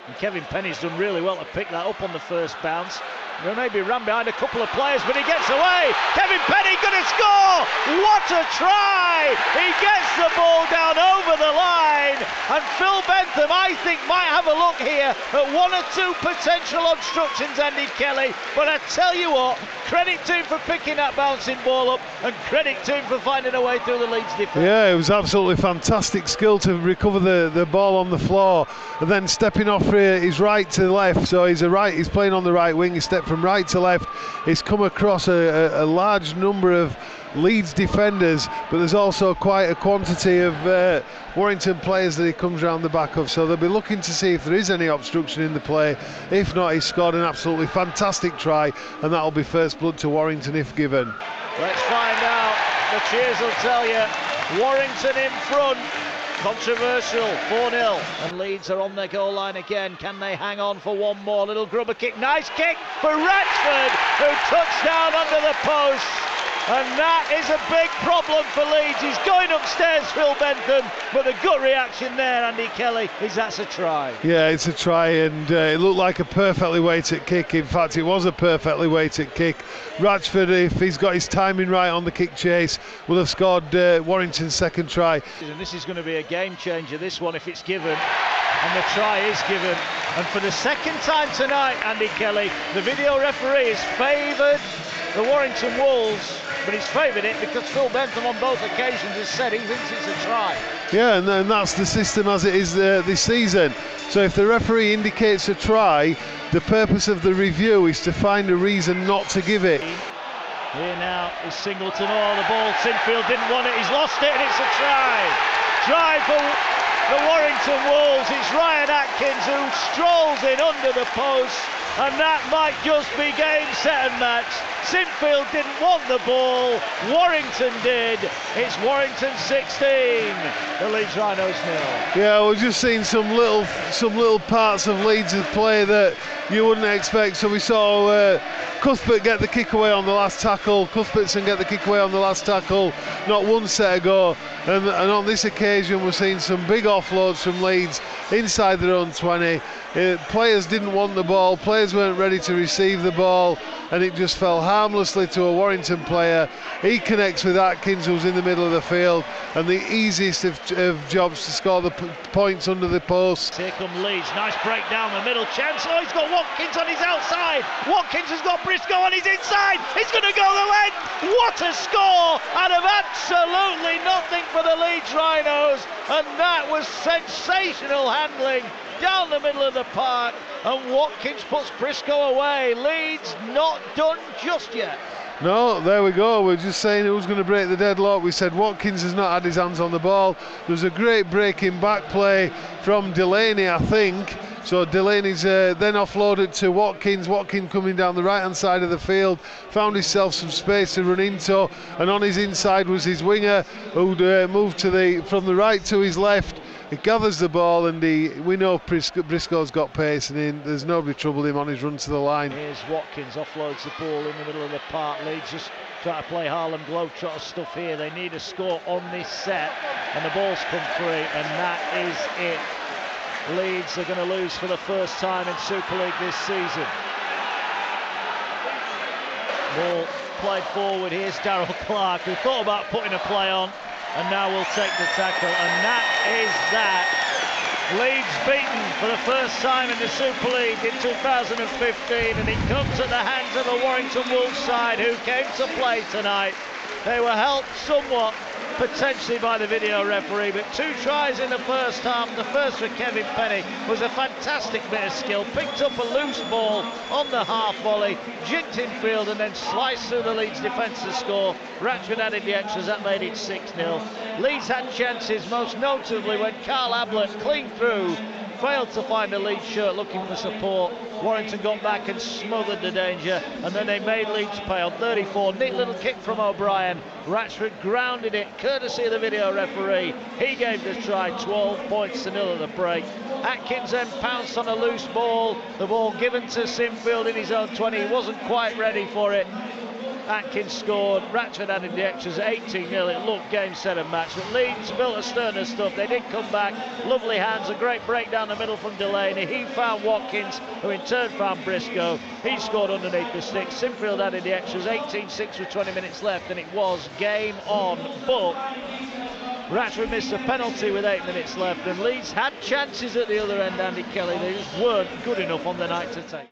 And Kevin Penny's done really well to pick that up on the first bounce. He maybe ran behind a couple of players, but he gets away. Kevin Penny gonna score! What a try! He gets the ball down over the line, and Phil Bentham, I think, might have a look here at one or two potential obstructions, Andy Kelly. But I tell you what, credit to him for picking that bouncing ball up, and credit to him for finding a way through the Leeds defence. Yeah, it was absolutely fantastic skill to recover the ball on the floor, and then stepping off his right to the left. So he's playing on the right wing. He stepped from right to left. He's come across a large number of Leeds defenders, but there's also quite a quantity of Warrington players that he comes around the back of, so they'll be looking to see if there is any obstruction in the play. If not, he scored an absolutely fantastic try, and that'll be first blood to Warrington if given. Let's find out. The cheers will tell you. Warrington in front. Controversial, 4-0, and Leeds are on their goal line again. Can they hang on for one more? Little grubber kick, nice kick for Ratchford, who touched down under the post. And that is a big problem for Leeds. He's going upstairs, Phil Bentham, but the gut reaction there, Andy Kelly, is that's a try. Yeah, it's a try, and it looked like a perfectly weighted kick. In fact, it was a perfectly weighted kick. Ratchford, if he's got his timing right on the kick chase, will have scored Warrington's second try. And this is going to be a game changer, this one, if it's given. And the try is given. And for the second time tonight, Andy Kelly, the video referee has favoured the Warrington Wolves, but he's favoured it because Phil Bentham on both occasions has said he thinks it's a try. Yeah, and that's the system as it is this season. So if the referee indicates a try, the purpose of the review is to find a reason not to give it. Here now is Singleton. Oh, the ball, Sinfield didn't want it, he's lost it, and it's a try. Try for the Warrington Wolves. It's Ryan Atkins who strolls in under the post, and that might just be game, set and match. Sinfield didn't want the ball, Warrington did. It's Warrington 16, the Leeds Rhinos 0. Yeah, we're just seeing some little parts of Leeds' play that you wouldn't expect. So we saw Cuthbert get the kick away on the last tackle, Cuthbertson get the kick away on the last tackle not one set ago, and on this occasion we're seeing some big offloads from Leeds inside their own 20. Players didn't want the ball, players weren't ready to receive the ball, and it just fell harmlessly to a Warrington player. He connects with Atkins, who's in the middle of the field, and the easiest of jobs to score the points under the post. Here come Leeds, nice break down the middle, chance. Oh, he's got Watkins on his outside, Watkins has got Briscoe on his inside, he's going to go the length. What a score out of absolutely nothing for the Leeds Rhinos, and that was sensational handling down the middle of the park, and Watkins puts Briscoe away. Leeds not done just yet. No, there we go. We're just saying who's going to break the deadlock. We said Watkins has not had his hands on the ball. There was a great breaking back play from Delaney, I think. So Delaney's then offloaded to Watkins. Watkins coming down the right hand side of the field, found himself some space to run into, and on his inside was his winger, who'd moved from the right to his left. He gathers the ball, and we know Briscoe's got pace, and there's nobody troubled him on his run to the line. Here's Watkins, offloads the ball in the middle of the park. Leeds just trying to play Harlem Globetrotter stuff here. They need a score on this set, and the ball's come free, and that is it. Leeds are going to lose for the first time in Super League this season. Ball played forward. Here's Darrell Clark, who thought about putting a play on, and now will take the tackle, and that is that. Leeds beaten for the first time in the Super League in 2015, and it comes at the hands of the Warrington Wolves side, who came to play tonight. They were helped somewhat, potentially, by the video referee, but two tries in the first half. The first for Kevin Penny was a fantastic bit of skill, picked up a loose ball on the half volley, jinked in field, and then sliced through the Leeds defence to score. Ratchford added the extras, that made it 6-0. Leeds had chances, most notably when Carl Ablett cleaned through, failed to find a Leeds shirt looking for support. Warrington got back and smothered the danger, and then they made Leeds pay on 34. Neat little kick from O'Brien. Ratchford grounded it, courtesy of the video referee. He gave the try, 12 points to 0 at the break. Atkins then pounced on a loose ball. The ball given to Sinfield in his own 20. He wasn't quite ready for it. Atkins scored, Ratchford added the extras at 18-0. It looked game, set and match. But Leeds built a sterner stuff. They did come back. Lovely hands, a great break down the middle from Delaney. He found Watkins, who in turn found Briscoe. He scored underneath the stick. Sinfield added the extras, 18-6 with 20 minutes left, and it was game on. But Ratchford missed a penalty with 8 minutes left, and Leeds had chances at the other end, Andy Kelly. They just weren't good enough on the night to take.